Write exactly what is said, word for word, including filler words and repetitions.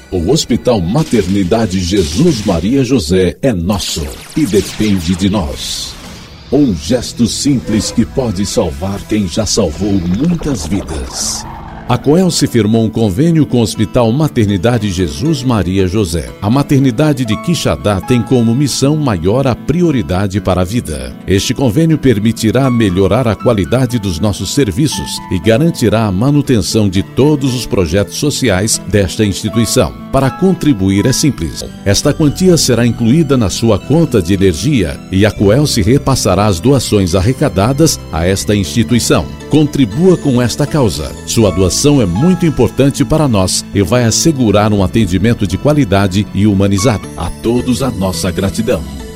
O Hospital Maternidade Jesus Maria José é nosso e depende de nós. Um gesto simples que pode salvar quem já salvou muitas vidas. A Coelce firmou um convênio com o Hospital Maternidade Jesus Maria José. A maternidade de Quixadá tem como missão maior a prioridade para a vida. Este convênio permitirá melhorar a qualidade dos nossos serviços e garantirá a manutenção de todos os projetos sociais desta instituição. Para contribuir é simples. Esta quantia será incluída na sua conta de energia e a Coelce repassará as doações arrecadadas a esta instituição. Contribua com esta causa. Sua doação é muito importante para nós e vai assegurar um atendimento de qualidade e humanizado. A todos a nossa gratidão.